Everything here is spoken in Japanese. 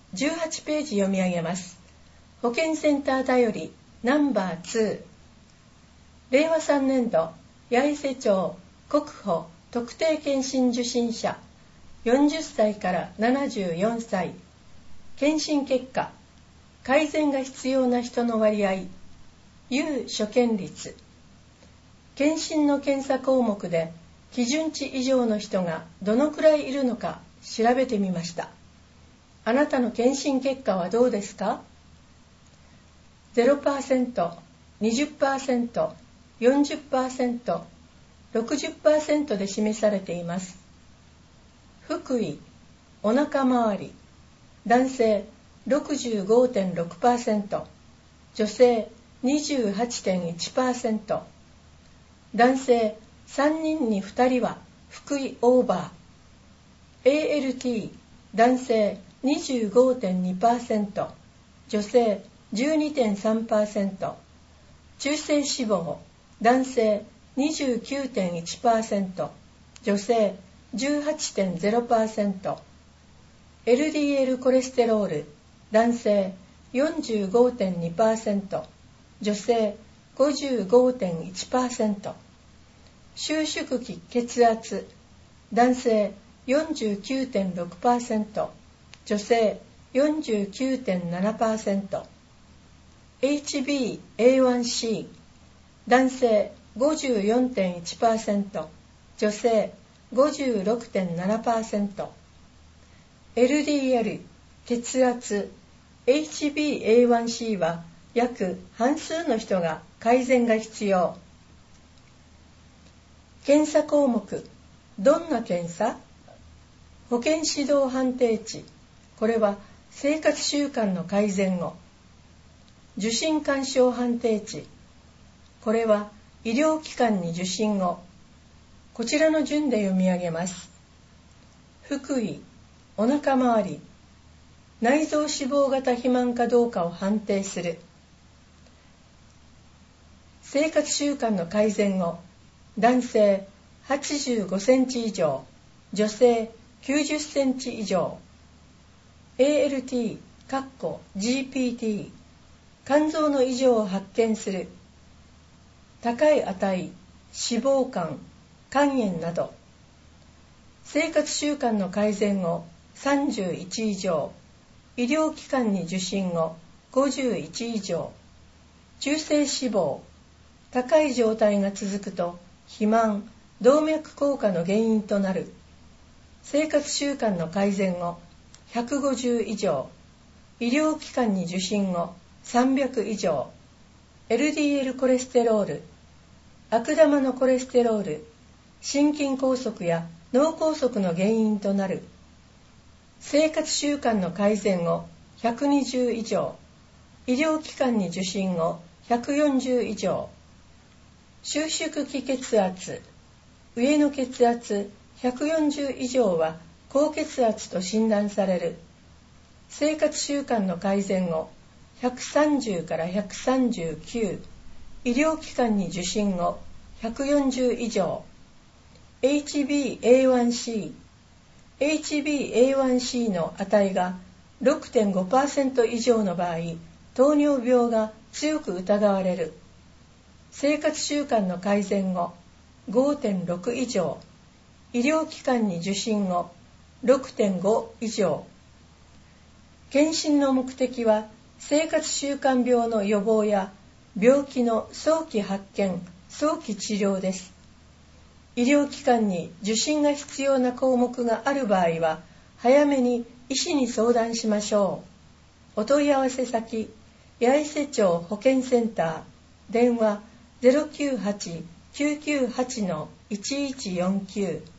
18ページ読み上げます。保健センターだよりナンバー2。令和3年度八重瀬町国保特定健診受診者40歳から74歳。検診結果、改善が必要な人の割合、有所見率。検診の検査項目で基準値以上の人がどのくらいいるのか調べてみました。あなたの検診結果はどうですか？ 0%、20%、40%、60% で示されています。腹囲、お腹周り、男性 65.6%、女性 28.1%、男性3人に2人は腹囲オーバー、ALT、男性 25.2%、女性 12.3%、中性脂肪、男性 29.1%、女性 18.0%、LDL コレステロール、男性 45.2%、女性 55.1%、収縮期血圧、男性 49.6%、女性 49.7%、HbA1c、男性 54.1%、女性 56.7%、LDL、血圧、HbA1c は約半数の人が改善が必要。検査項目、どんな検査？保健指導判定値、これは生活習慣の改善を。受診勧奨判定値、これは医療機関に受診を。こちらの順で読み上げます。腹囲、お腹周り、内臓脂肪型肥満かどうかを判定する。生活習慣の改善を。男性85センチ以上、女性90センチ以上。ALT、GPT、肝臓の異常を発見する。高い値、脂肪肝、肝炎など。生活習慣の改善を31以上、医療機関に受診を51以上。中性脂肪、高い状態が続くと肥満、動脈硬化の原因となる。生活習慣の改善を150以上、医療機関に受診を300以上。LDL コレステロール、悪玉のコレステロール、心筋梗塞や脳梗塞の原因となる。生活習慣の改善を120以上、医療機関に受診を140以上。収縮期血圧、上の血圧140以上は高血圧と診断される。生活習慣の改善を130から139、医療機関に受診を140以上。HbA1c、HbA1c の値が 6.5% 以上の場合、糖尿病が強く疑われる。生活習慣の改善を 5.6 以上、医療機関に受診を 6.5 以上。検診の目的は生活習慣病の予防や病気の早期発見、早期治療です。医療機関に受診が必要な項目がある場合は早めに医師に相談しましょう。お問い合わせ先、八重瀬町保健センター、電話 098-998-1149